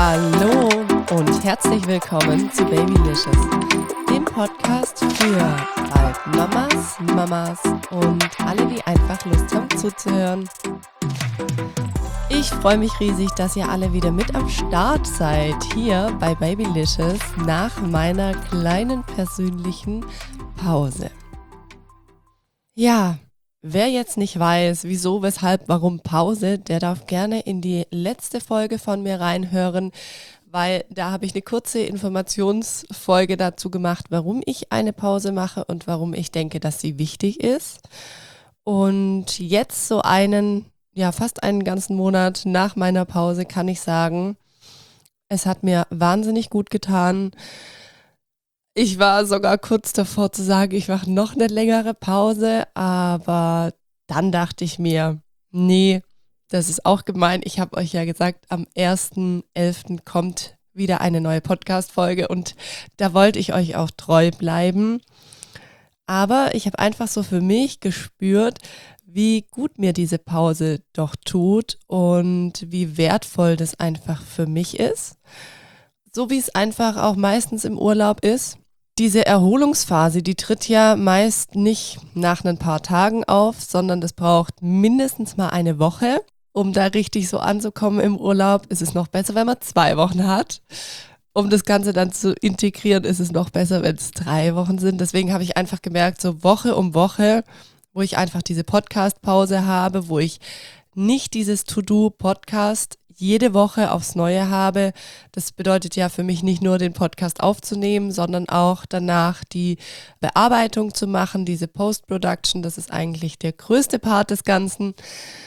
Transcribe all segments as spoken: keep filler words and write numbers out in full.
Hallo und herzlich willkommen zu Babylicious, dem Podcast für bald Mamas, Mamas und alle, die einfach Lust haben zuzuhören. Ich freue mich riesig, dass ihr alle wieder mit am Start seid hier bei Babylicious nach meiner kleinen persönlichen Pause. Ja, wer jetzt nicht weiß, wieso, weshalb, warum Pause, der darf gerne in die letzte Folge von mir reinhören, weil da habe ich eine kurze Informationsfolge dazu gemacht, warum ich eine Pause mache und warum ich denke, dass sie wichtig ist. Und jetzt so einen, ja fast einen ganzen Monat nach meiner Pause kann ich sagen, es hat mir wahnsinnig gut getan. Ich war sogar kurz davor zu sagen, ich mache noch eine längere Pause, aber dann dachte ich mir, nee, das ist auch gemein. Ich habe euch ja gesagt, am ersten elften kommt wieder eine neue Podcast-Folge und da wollte ich euch auch treu bleiben. Aber ich habe einfach so für mich gespürt, wie gut mir diese Pause doch tut und wie wertvoll das einfach für mich ist. So wie es einfach auch meistens im Urlaub ist. Diese Erholungsphase, die tritt ja meist nicht nach ein paar Tagen auf, sondern das braucht mindestens mal eine Woche, um da richtig so anzukommen im Urlaub. Ist es noch besser, wenn man zwei Wochen hat. Um das Ganze dann zu integrieren, ist es noch besser, wenn es drei Wochen sind. Deswegen habe ich einfach gemerkt, so Woche um Woche, wo ich einfach diese Podcast-Pause habe, wo ich nicht dieses To-Do-Podcast jede Woche aufs Neue habe. Das bedeutet ja für mich nicht nur den Podcast aufzunehmen, sondern auch danach die Bearbeitung zu machen, diese Post-Production. Das ist eigentlich der größte Part des Ganzen.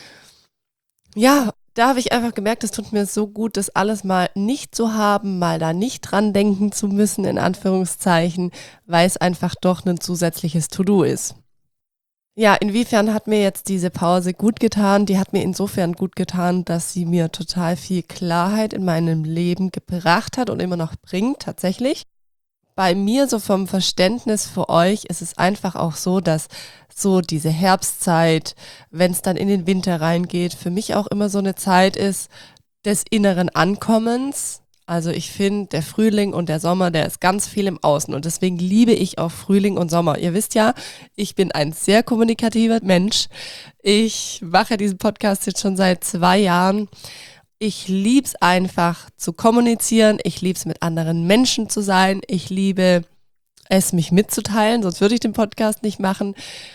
Ja, da habe ich einfach gemerkt, es tut mir so gut, das alles mal nicht zu haben, mal da nicht dran denken zu müssen, in Anführungszeichen, weil es einfach doch ein zusätzliches To-Do ist. Ja, inwiefern hat mir jetzt diese Pause gut getan? Die hat mir insofern gut getan, dass sie mir total viel Klarheit in meinem Leben gebracht hat und immer noch bringt, tatsächlich. Bei mir, so vom Verständnis für euch, ist es einfach auch so, dass so diese Herbstzeit, wenn es dann in den Winter reingeht, für mich auch immer so eine Zeit ist des inneren Ankommens. Also ich finde, der Frühling und der Sommer, der ist ganz viel im Außen und deswegen liebe ich auch Frühling und Sommer. Ihr wisst ja, ich bin ein sehr kommunikativer Mensch. Ich mache diesen Podcast jetzt schon seit zwei Jahren. Ich liebe es einfach zu kommunizieren. Ich liebe es mit anderen Menschen zu sein. Ich liebe es, mich mitzuteilen, sonst würde ich den Podcast nicht machen.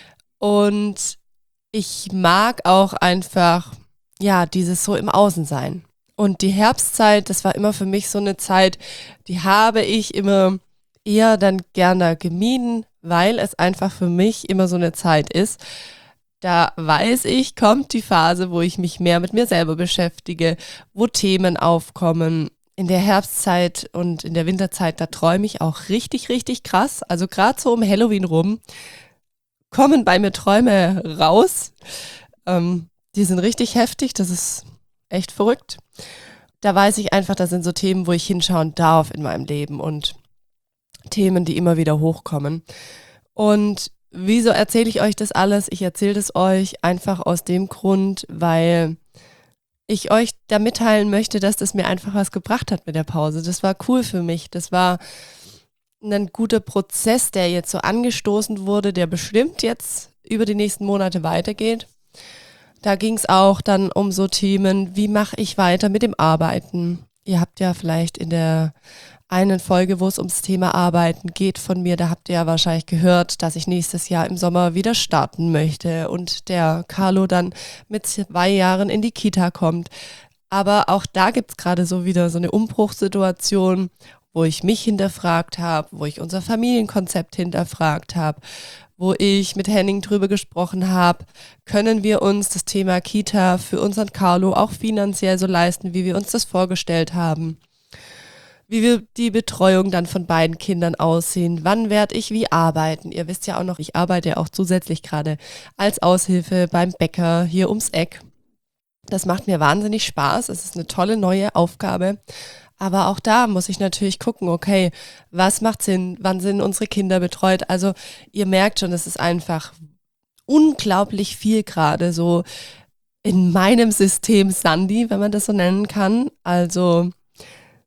Und ich mag auch einfach, ja, dieses so im Außen sein. Und die Herbstzeit, das war immer für mich so eine Zeit, die habe ich immer eher dann gerne gemieden, weil es einfach für mich immer so eine Zeit ist. Da weiß ich, kommt die Phase, wo ich mich mehr mit mir selber beschäftige, wo Themen aufkommen. In der Herbstzeit und in der Winterzeit, da träume ich auch richtig, richtig krass. Also gerade so um Halloween rum kommen bei mir Träume raus. Ähm, die sind richtig heftig, das ist echt verrückt. Da weiß ich einfach, das sind so Themen, wo ich hinschauen darf in meinem Leben und Themen, die immer wieder hochkommen. Und wieso erzähle ich euch das alles? Ich erzähle das euch einfach aus dem Grund, weil ich euch da mitteilen möchte, dass das mir einfach was gebracht hat mit der Pause. Das war cool für mich. Das war ein guter Prozess, der jetzt so angestoßen wurde, der bestimmt jetzt über die nächsten Monate weitergeht. Da ging es auch dann um so Themen, wie mache ich weiter mit dem Arbeiten? Ihr habt ja vielleicht in der einen Folge, wo es ums Thema Arbeiten geht von mir, da habt ihr ja wahrscheinlich gehört, dass ich nächstes Jahr im Sommer wieder starten möchte und der Carlo dann mit zwei Jahren in die Kita kommt. Aber auch da gibt es gerade so wieder so eine Umbruchssituation, wo ich mich hinterfragt habe, wo ich unser Familienkonzept hinterfragt habe, wo ich mit Henning drüber gesprochen habe, können wir uns das Thema Kita für unseren Carlo auch finanziell so leisten, wie wir uns das vorgestellt haben. Wie wir die Betreuung dann von beiden Kindern aussehen, wann werde ich wie arbeiten. Ihr wisst ja auch noch, ich arbeite ja auch zusätzlich gerade als Aushilfe beim Bäcker hier ums Eck. Das macht mir wahnsinnig Spaß, es ist eine tolle neue Aufgabe. Aber auch da muss ich natürlich gucken, okay, was macht Sinn, wann sind unsere Kinder betreut? Also ihr merkt schon, es ist einfach unglaublich viel gerade so in meinem System Sandy, wenn man das so nennen kann. Also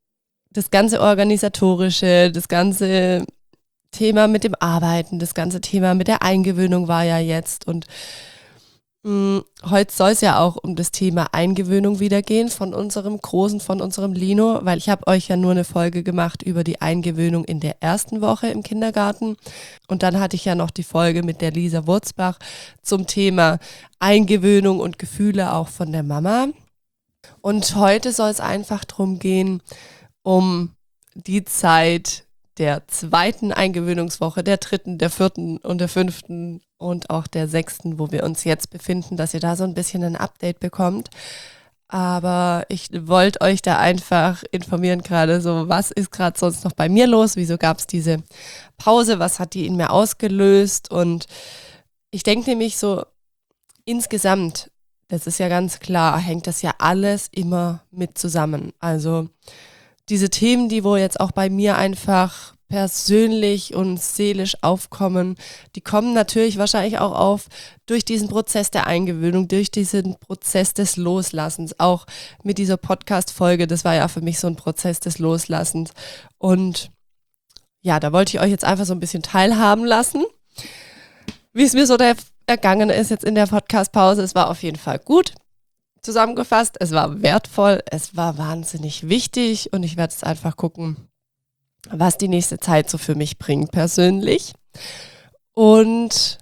das ganze Organisatorische, das ganze Thema mit dem Arbeiten, das ganze Thema mit der Eingewöhnung war ja jetzt und mh, heute soll es ja auch um das Thema Eingewöhnung wieder gehen von unserem Großen, von unserem Lino, weil ich habe euch ja nur eine Folge gemacht über die Eingewöhnung in der ersten Woche im Kindergarten und dann hatte ich ja noch die Folge mit der Lisa Wurzbach zum Thema Eingewöhnung und Gefühle auch von der Mama und heute soll es einfach darum gehen, um die Zeit der zweiten Eingewöhnungswoche, der dritten, der vierten und der fünften und auch der sechsten, wo wir uns jetzt befinden, dass ihr da so ein bisschen ein Update bekommt. Aber ich wollte euch da einfach informieren gerade so, was ist gerade sonst noch bei mir los? Wieso gab es diese Pause? Was hat die in mir ausgelöst? Und ich denke nämlich so, insgesamt, das ist ja ganz klar, hängt das ja alles immer mit zusammen. Also diese Themen, die wo jetzt auch bei mir einfach persönlich und seelisch aufkommen, die kommen natürlich wahrscheinlich auch auf durch diesen Prozess der Eingewöhnung, durch diesen Prozess des Loslassens. Auch mit dieser Podcast-Folge, das war ja für mich so ein Prozess des Loslassens. Und ja, da wollte ich euch jetzt einfach so ein bisschen teilhaben lassen, wie es mir so der, ergangen ist jetzt in der Podcast-Pause. Es war auf jeden Fall gut. Zusammengefasst, es war wertvoll, es war wahnsinnig wichtig und ich werde jetzt einfach gucken, was die nächste Zeit so für mich bringt persönlich. Und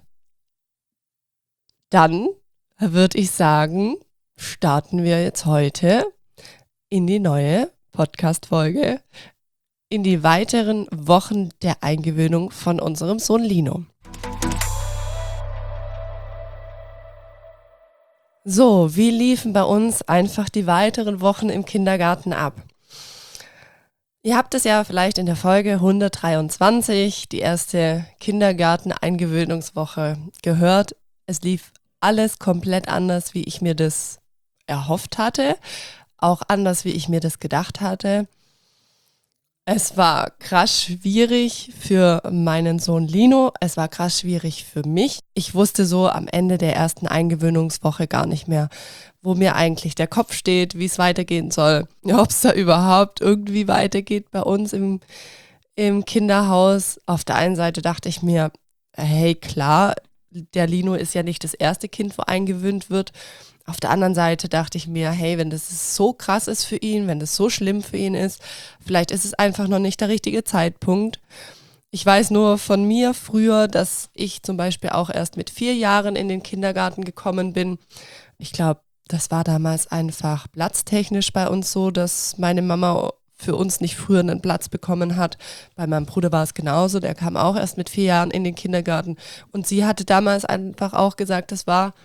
dann würde ich sagen, starten wir jetzt heute in die neue Podcast-Folge, in die weiteren Wochen der Eingewöhnung von unserem Sohn Lino. So, wie liefen bei uns einfach die weiteren Wochen im Kindergarten ab? Ihr habt es ja vielleicht in der Folge hundertdreiundzwanzig, die erste Kindergarten-Eingewöhnungswoche, gehört. Es lief alles komplett anders, wie ich mir das erhofft hatte, auch anders, wie ich mir das gedacht hatte. Es war krass schwierig für meinen Sohn Lino, es war krass schwierig für mich. Ich wusste so am Ende der ersten Eingewöhnungswoche gar nicht mehr, wo mir eigentlich der Kopf steht, wie es weitergehen soll, ob es da überhaupt irgendwie weitergeht bei uns im, im Kinderhaus. Auf der einen Seite dachte ich mir, hey klar, der Lino ist ja nicht das erste Kind, wo eingewöhnt wird. Auf der anderen Seite dachte ich mir, hey, wenn das so krass ist für ihn, wenn das so schlimm für ihn ist, vielleicht ist es einfach noch nicht der richtige Zeitpunkt. Ich weiß nur von mir früher, dass ich zum Beispiel auch erst mit vier Jahren in den Kindergarten gekommen bin. Ich glaube, das war damals einfach platztechnisch bei uns so, dass meine Mama für uns nicht früher einen Platz bekommen hat. Bei meinem Bruder war es genauso, der kam auch erst mit vier Jahren in den Kindergarten. Und sie hatte damals einfach auch gesagt, das war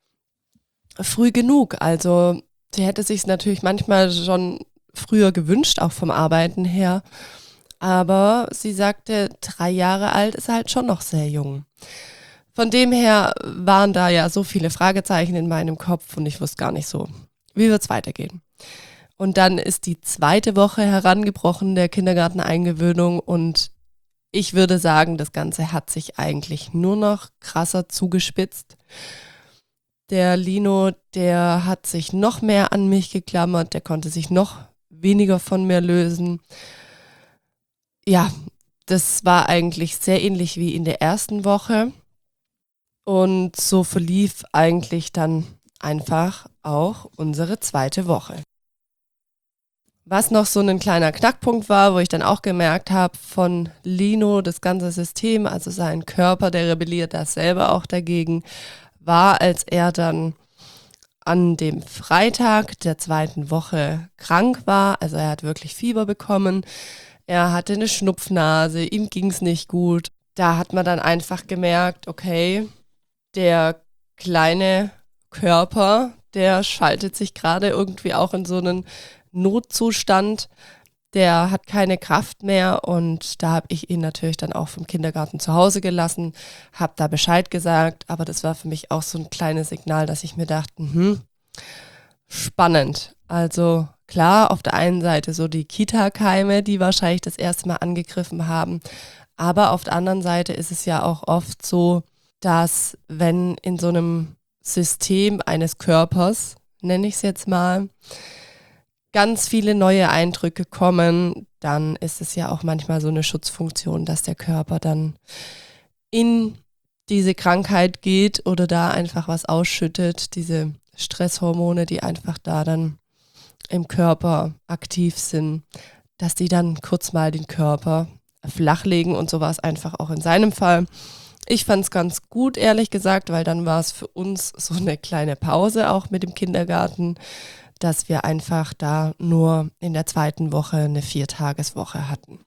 früh genug. Also sie hätte sich es natürlich manchmal schon früher gewünscht, auch vom Arbeiten her. Aber sie sagte, drei Jahre alt ist halt schon noch sehr jung. Von dem her waren da ja so viele Fragezeichen in meinem Kopf und ich wusste gar nicht so, wie wird es weitergehen. Und dann ist die zweite Woche herangebrochen der Kindergarteneingewöhnung und ich würde sagen, das Ganze hat sich eigentlich nur noch krasser zugespitzt. Der Lino, der hat sich noch mehr an mich geklammert, der konnte sich noch weniger von mir lösen. Ja, das war eigentlich sehr ähnlich wie in der ersten Woche. Und so verlief eigentlich dann einfach auch unsere zweite Woche. Was noch so ein kleiner Knackpunkt war, wo ich dann auch gemerkt habe, von Lino, das ganze System, also sein Körper, der rebelliert da selber auch dagegen, war, als er dann an dem Freitag der zweiten Woche krank war. Also er hat wirklich Fieber bekommen, er hatte eine Schnupfnase, ihm ging es nicht gut. Da hat man dann einfach gemerkt, okay, der kleine Körper, der schaltet sich gerade irgendwie auch in so einen Notzustand, der hat keine Kraft mehr und da habe ich ihn natürlich dann auch vom Kindergarten zu Hause gelassen, habe da Bescheid gesagt, aber das war für mich auch so ein kleines Signal, dass ich mir dachte, hm, spannend. Also klar, auf der einen Seite so die Kita-Keime, die wahrscheinlich das erste Mal angegriffen haben, aber auf der anderen Seite ist es ja auch oft so, dass wenn in so einem System eines Körpers, nenne ich es jetzt mal, ganz viele neue Eindrücke kommen, dann ist es ja auch manchmal so eine Schutzfunktion, dass der Körper dann in diese Krankheit geht oder da einfach was ausschüttet, diese Stresshormone, die einfach da dann im Körper aktiv sind, dass die dann kurz mal den Körper flachlegen und so war es einfach auch in seinem Fall. Ich fand es ganz gut, ehrlich gesagt, weil dann war es für uns so eine kleine Pause auch mit dem Kindergarten, dass wir einfach da nur in der zweiten Woche eine Viertageswoche hatten.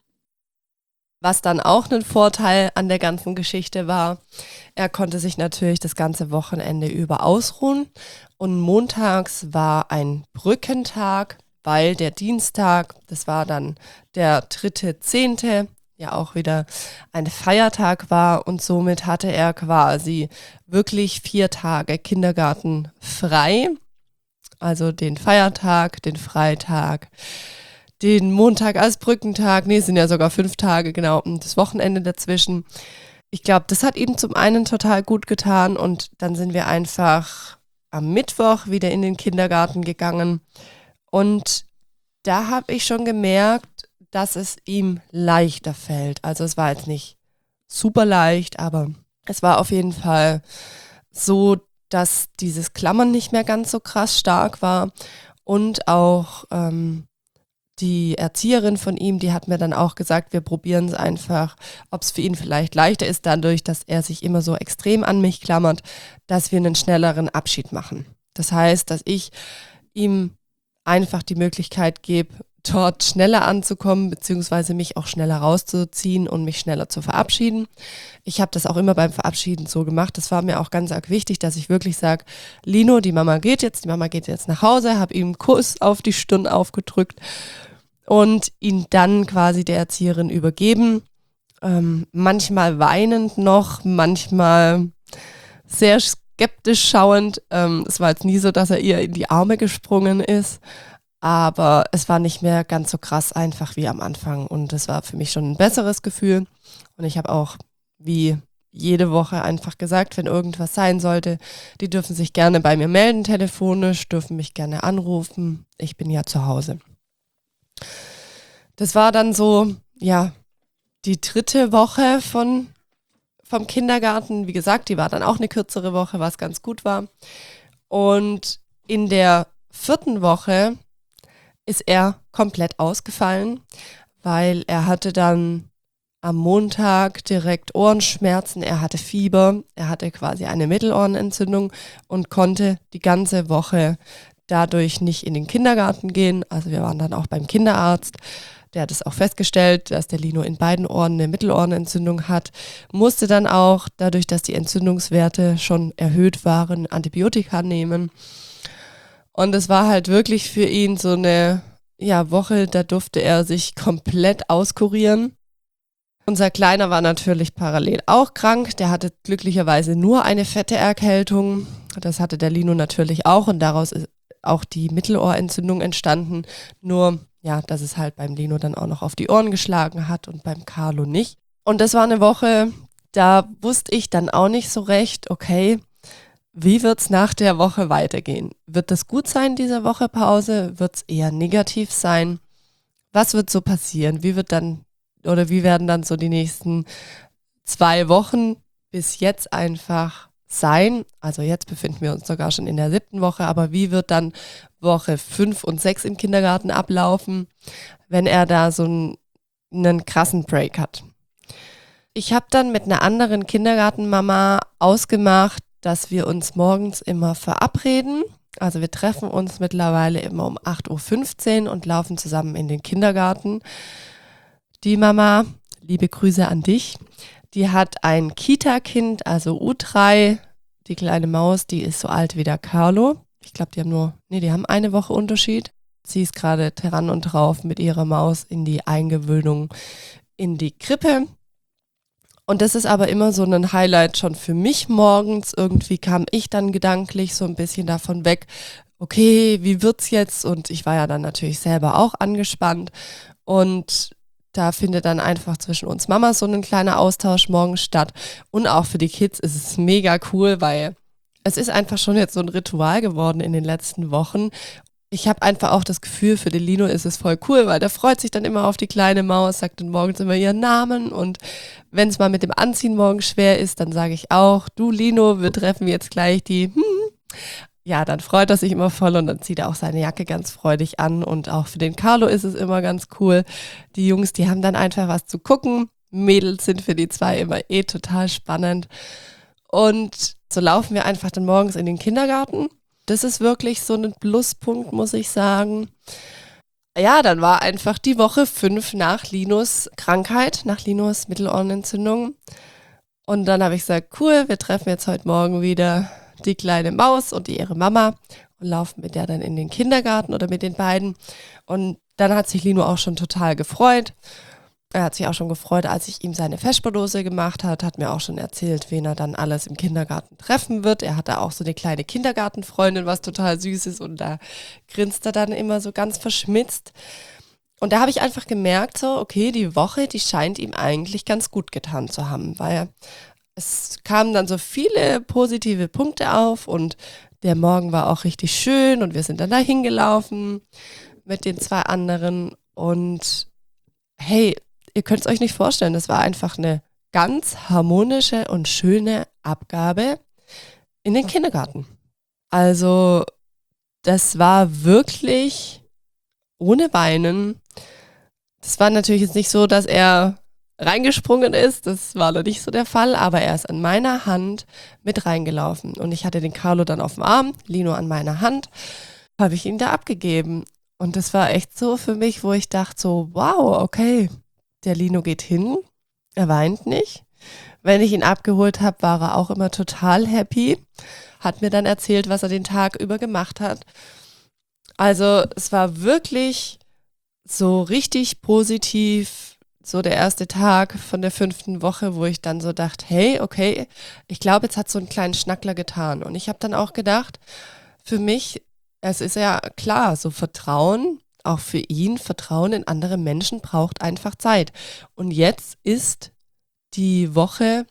Was dann auch ein Vorteil an der ganzen Geschichte war, er konnte sich natürlich das ganze Wochenende über ausruhen und montags war ein Brückentag, weil der Dienstag, das war dann der dritte Zehnte, ja auch wieder ein Feiertag war und somit hatte er quasi wirklich vier Tage Kindergarten frei, also den Feiertag, den Freitag, den Montag als Brückentag, nee, es sind ja sogar fünf Tage, genau, und das Wochenende dazwischen. Ich glaube, das hat ihm zum einen total gut getan und dann sind wir einfach am Mittwoch wieder in den Kindergarten gegangen und da habe ich schon gemerkt, dass es ihm leichter fällt. Also es war jetzt nicht super leicht, aber es war auf jeden Fall so, dass dieses Klammern nicht mehr ganz so krass stark war und auch ähm, die Erzieherin von ihm, die hat mir dann auch gesagt, wir probieren es einfach, ob es für ihn vielleicht leichter ist, dadurch, dass er sich immer so extrem an mich klammert, dass wir einen schnelleren Abschied machen. Das heißt, dass ich ihm einfach die Möglichkeit gebe, dort schneller anzukommen, beziehungsweise mich auch schneller rauszuziehen und mich schneller zu verabschieden. Ich habe das auch immer beim Verabschieden so gemacht. Das war mir auch ganz arg wichtig, dass ich wirklich sage, Lino, die Mama geht jetzt, die Mama geht jetzt nach Hause, habe ihm einen Kuss auf die Stirn aufgedrückt und ihn dann quasi der Erzieherin übergeben. Ähm, manchmal weinend noch, manchmal sehr skeptisch schauend. Ähm, es war jetzt nie so, dass er ihr in die Arme gesprungen ist. Aber es war nicht mehr ganz so krass einfach wie am Anfang und es war für mich schon ein besseres Gefühl. Und ich habe auch wie jede Woche einfach gesagt, wenn irgendwas sein sollte, die dürfen sich gerne bei mir melden telefonisch, dürfen mich gerne anrufen. Ich bin ja zu Hause. Das war dann so, ja, die dritte Woche von, vom Kindergarten. Wie gesagt, die war dann auch eine kürzere Woche, was ganz gut war. Und in der vierten Woche ist er komplett ausgefallen, weil er hatte dann am Montag direkt Ohrenschmerzen, er hatte Fieber, er hatte quasi eine Mittelohrenentzündung und konnte die ganze Woche dadurch nicht in den Kindergarten gehen. Also wir waren dann auch beim Kinderarzt, der hat es auch festgestellt, dass der Lino in beiden Ohren eine Mittelohrenentzündung hat, musste dann auch, dadurch, dass die Entzündungswerte schon erhöht waren, Antibiotika nehmen. Und es war halt wirklich für ihn so eine ja, Woche, da durfte er sich komplett auskurieren. Unser Kleiner war natürlich parallel auch krank. Der hatte glücklicherweise nur eine fette Erkältung. Das hatte der Lino natürlich auch und daraus ist auch die Mittelohrentzündung entstanden. Nur, ja, dass es halt beim Lino dann auch noch auf die Ohren geschlagen hat und beim Carlo nicht. Und das war eine Woche, da wusste ich dann auch nicht so recht, okay, wie wird es nach der Woche weitergehen? Wird das gut sein, diese Woche Pause? Wird es eher negativ sein? Was wird so passieren? Wie wird dann oder wie werden dann so die nächsten zwei Wochen bis jetzt einfach sein? Also jetzt befinden wir uns sogar schon in der siebten Woche, aber wie wird dann Woche fünf und sechs im Kindergarten ablaufen, wenn er da so einen, einen krassen Break hat? Ich habe dann mit einer anderen Kindergartenmama ausgemacht, dass wir uns morgens immer verabreden. Also wir treffen uns mittlerweile immer um acht Uhr fünfzehn und laufen zusammen in den Kindergarten. Die Mama, liebe Grüße an dich, die hat ein Kita-Kind, also U drei, die kleine Maus, die ist so alt wie der Carlo. Ich glaube, die haben nur, nee, die haben eine Woche Unterschied. Sie ist gerade dran und drauf mit ihrer Maus in die Eingewöhnung in die Krippe. Und das ist aber immer so ein Highlight schon für mich morgens. Irgendwie kam ich dann gedanklich so ein bisschen davon weg, okay, wie wird's jetzt? Und ich war ja dann natürlich selber auch angespannt. Und da findet dann einfach zwischen uns Mamas so ein kleiner Austausch morgens statt. Und auch für die Kids ist es mega cool, weil es ist einfach schon jetzt so ein Ritual geworden in den letzten Wochen. ich habe einfach auch das Gefühl, für den Lino ist es voll cool, weil der freut sich dann immer auf die kleine Maus, sagt dann morgens immer ihren Namen und wenn es mal mit dem Anziehen morgen schwer ist, dann sage ich auch, du Lino, wir treffen jetzt gleich die, hm. Ja, dann freut er sich immer voll und dann zieht er auch seine Jacke ganz freudig an und auch für den Carlo ist es immer ganz cool. Die Jungs, die haben dann einfach was zu gucken, Mädels sind für die zwei immer eh total spannend und so laufen wir einfach dann morgens in den Kindergarten. Das ist wirklich so ein Pluspunkt, muss ich sagen. Ja, dann war einfach die Woche fünf nach Linos Krankheit, nach Linos Mittelohrenentzündung. Und dann habe ich gesagt, cool, wir treffen jetzt heute Morgen wieder die kleine Maus und ihre Mama und laufen mit der dann in den Kindergarten oder mit den beiden. Und dann hat sich Lino auch schon total gefreut. Er hat sich auch schon gefreut, als ich ihm seine Vesperdose gemacht hat, hat mir auch schon erzählt, wen er dann alles im Kindergarten treffen wird. Er hat da auch so eine kleine Kindergartenfreundin, was total süß ist und da grinst er dann immer so ganz verschmitzt. Und da habe ich einfach gemerkt, so, okay, die Woche, die scheint ihm eigentlich ganz gut getan zu haben, weil es kamen dann so viele positive Punkte auf und der Morgen war auch richtig schön und wir sind dann da hingelaufen mit den zwei anderen und hey, ihr könnt es euch nicht vorstellen, das war einfach eine ganz harmonische und schöne Abgabe in den Kindergarten. Also das war wirklich ohne Weinen. Das war natürlich jetzt nicht so, dass er reingesprungen ist, das war noch nicht so der Fall, aber er ist an meiner Hand mit reingelaufen und ich hatte den Carlo dann auf dem Arm, Lino an meiner Hand, habe ich ihn da abgegeben und das war echt so für mich, wo ich dachte so, wow, okay, der Lino geht hin, er weint nicht. Wenn ich ihn abgeholt habe, war er auch immer total happy, hat mir dann erzählt, was er den Tag über gemacht hat. Also es war wirklich so richtig positiv, so der erste Tag von der fünften Woche, wo ich dann so dachte, hey, okay, ich glaube, jetzt hat so einen kleinen Schnackler getan. Und ich habe dann auch gedacht, für mich, es ist ja klar, so Vertrauen, auch für ihn, Vertrauen in andere Menschen braucht einfach Zeit. Und jetzt ist die Woche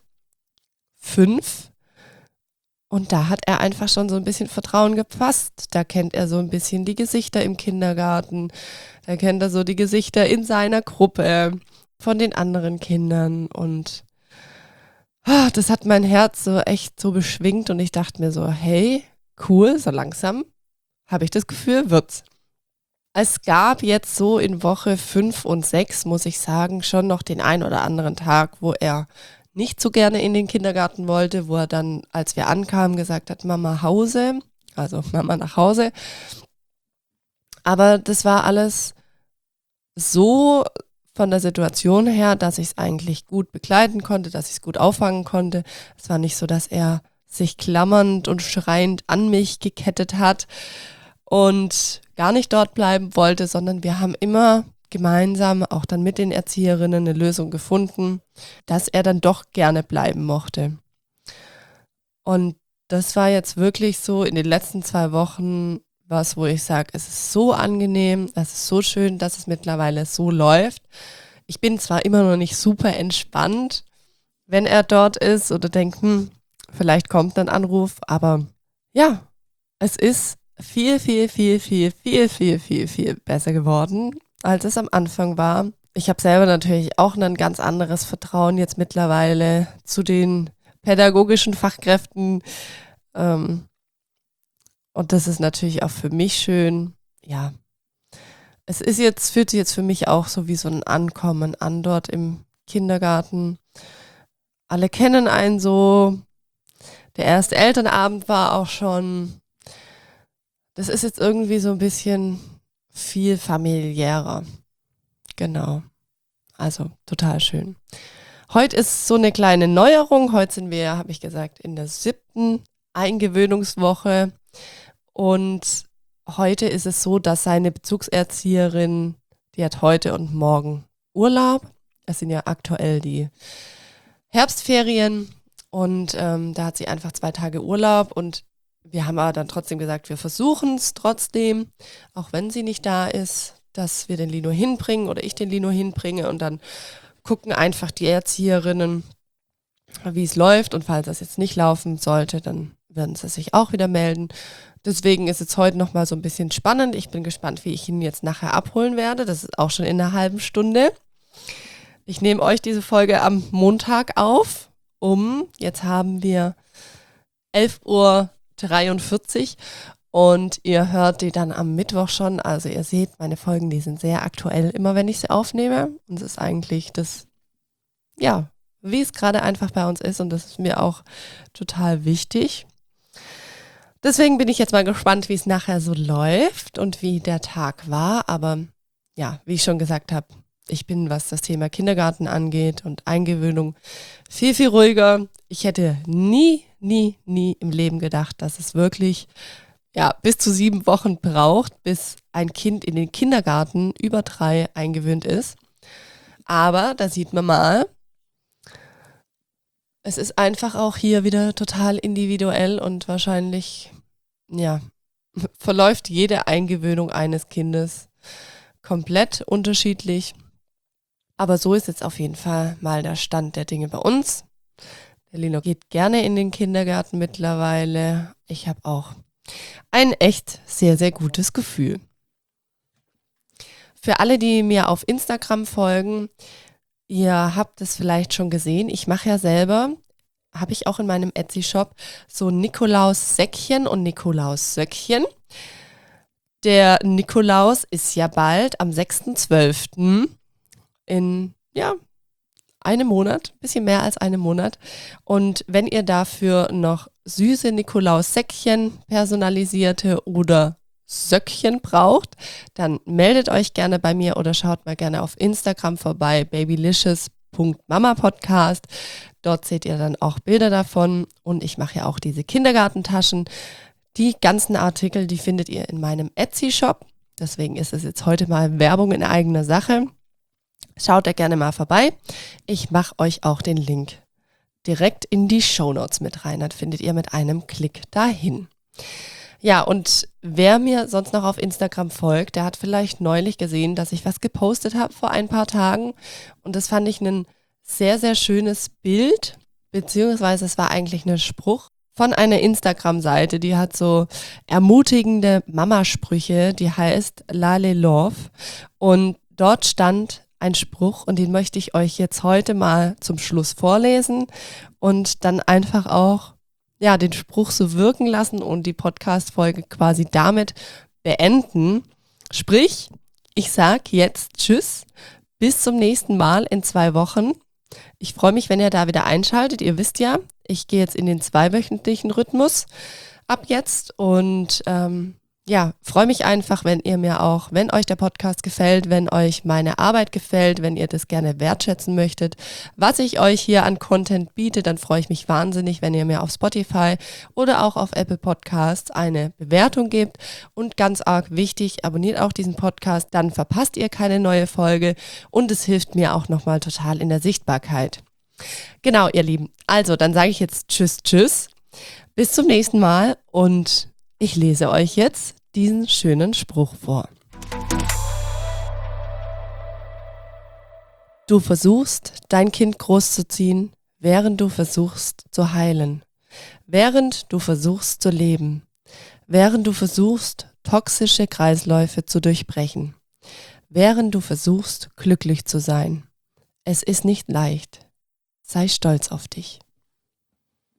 fünf und da hat er einfach schon so ein bisschen Vertrauen gefasst. Da kennt er so ein bisschen die Gesichter im Kindergarten, da kennt er so die Gesichter in seiner Gruppe von den anderen Kindern und ah, das hat mein Herz so echt so beschwingt und ich dachte mir so, hey, cool, so langsam habe ich das Gefühl, wird's. Es gab jetzt so in Woche fünf und sechs, muss ich sagen, schon noch den ein oder anderen Tag, wo er nicht so gerne in den Kindergarten wollte, wo er dann, als wir ankamen, gesagt hat, Mama Hause, also Mama nach Hause. Aber das war alles so von der Situation her, dass ich es eigentlich gut begleiten konnte, dass ich es gut auffangen konnte. Es war nicht so, dass er sich klammernd und schreiend an mich gekettet hat und gar nicht dort bleiben wollte, sondern wir haben immer gemeinsam, auch dann mit den Erzieherinnen, eine Lösung gefunden, dass er dann doch gerne bleiben mochte. Und das war jetzt wirklich so in den letzten zwei Wochen was, wo ich sage, es ist so angenehm, es ist so schön, dass es mittlerweile so läuft. Ich bin zwar immer noch nicht super entspannt, wenn er dort ist oder denke, hm, vielleicht kommt ein Anruf, aber ja, es ist viel, viel, viel, viel, viel, viel, viel, viel besser geworden, als es am Anfang war. Ich habe selber natürlich auch ein ganz anderes Vertrauen jetzt mittlerweile zu den pädagogischen Fachkräften. Ähm, und das ist natürlich auch für mich schön. Ja, es ist jetzt, fühlt sich jetzt für mich auch so wie so ein Ankommen an dort im Kindergarten. Alle kennen einen so. Der erste Elternabend war auch schon. Das ist jetzt irgendwie so ein bisschen viel familiärer. Genau. Also total schön. Heute ist so eine kleine Neuerung. Heute sind wir, habe ich gesagt, in der siebten Eingewöhnungswoche. Und heute ist es so, dass seine Bezugserzieherin, die hat heute und morgen Urlaub. Es sind ja aktuell die Herbstferien. Und ähm, da hat sie einfach zwei Tage Urlaub. Und wir haben aber dann trotzdem gesagt, wir versuchen es trotzdem, auch wenn sie nicht da ist, dass wir den Lino hinbringen oder ich den Lino hinbringe und dann gucken einfach die Erzieherinnen, wie es läuft und falls das jetzt nicht laufen sollte, dann werden sie sich auch wieder melden. Deswegen ist es heute nochmal so ein bisschen spannend. Ich bin gespannt, wie ich ihn jetzt nachher abholen werde. Das ist auch schon in einer halben Stunde. Ich nehme euch diese Folge am Montag auf, um, jetzt haben wir elf Uhr dreiundvierzig und ihr hört die dann am Mittwoch schon. Also ihr seht, meine Folgen, die sind sehr aktuell, immer wenn ich sie aufnehme. Und es ist eigentlich das, ja, wie es gerade einfach bei uns ist und das ist mir auch total wichtig. Deswegen bin ich jetzt mal gespannt, wie es nachher so läuft und wie der Tag war. Aber ja, wie ich schon gesagt habe, ich bin, was das Thema Kindergarten angeht und Eingewöhnung, viel, viel ruhiger. Ich hätte nie, nie, nie im Leben gedacht, dass es wirklich ja, bis zu sieben Wochen braucht, bis ein Kind in den Kindergarten über drei eingewöhnt ist. Aber da sieht man mal, es ist einfach auch hier wieder total individuell und wahrscheinlich, ja, verläuft jede Eingewöhnung eines Kindes komplett unterschiedlich. Aber so ist jetzt auf jeden Fall mal der Stand der Dinge bei uns. Der Lino geht gerne in den Kindergarten mittlerweile. Ich habe auch ein echt sehr, sehr gutes Gefühl. Für alle, die mir auf Instagram folgen, ihr habt es vielleicht schon gesehen, ich mache ja selber, habe ich auch in meinem Etsy-Shop, so Nikolaus-Säckchen und Nikolaus-Söckchen. Der Nikolaus ist ja bald am sechsten zwölften in, ja, einem Monat, bisschen mehr als einem Monat. Und wenn ihr dafür noch süße Nikolaus-Säckchen, personalisierte oder Söckchen braucht, dann meldet euch gerne bei mir oder schaut mal gerne auf Instagram vorbei, babylicious punkt mama podcast. Dort seht ihr dann auch Bilder davon und ich mache ja auch diese Kindergartentaschen. Die ganzen Artikel, die findet ihr in meinem Etsy-Shop. Deswegen ist es jetzt heute mal Werbung in eigener Sache. Schaut da gerne mal vorbei. Ich mache euch auch den Link direkt in die Shownotes mit rein. Dann findet ihr mit einem Klick dahin. Ja, und wer mir sonst noch auf Instagram folgt, der hat vielleicht neulich gesehen, dass ich was gepostet habe vor ein paar Tagen. Und das fand ich ein sehr, sehr schönes Bild, beziehungsweise es war eigentlich ein Spruch von einer Instagram-Seite, die hat so ermutigende Mamasprüche, die heißt Lale Love. Und dort stand ein Spruch und den möchte ich euch jetzt heute mal zum Schluss vorlesen und dann einfach auch ja, den Spruch so wirken lassen und die Podcast-Folge quasi damit beenden. Sprich, ich sag jetzt Tschüss, bis zum nächsten Mal in zwei Wochen. Ich freue mich, wenn ihr da wieder einschaltet. Ihr wisst ja, ich gehe jetzt in den zweiwöchentlichen Rhythmus ab jetzt und ähm, ja, freue mich einfach, wenn ihr mir auch, wenn euch der Podcast gefällt, wenn euch meine Arbeit gefällt, wenn ihr das gerne wertschätzen möchtet, was ich euch hier an Content biete, dann freue ich mich wahnsinnig, wenn ihr mir auf Spotify oder auch auf Apple Podcasts eine Bewertung gebt. Und ganz arg wichtig, abonniert auch diesen Podcast, dann verpasst ihr keine neue Folge und es hilft mir auch nochmal total in der Sichtbarkeit. Genau, ihr Lieben. Also, dann sage ich jetzt Tschüss, Tschüss. Bis zum nächsten Mal und ich lese euch jetzt diesen schönen Spruch vor. Du versuchst, dein Kind großzuziehen, während du versuchst zu heilen, während du versuchst zu leben, während du versuchst, toxische Kreisläufe zu durchbrechen, während du versuchst, glücklich zu sein. Es ist nicht leicht. Sei stolz auf dich.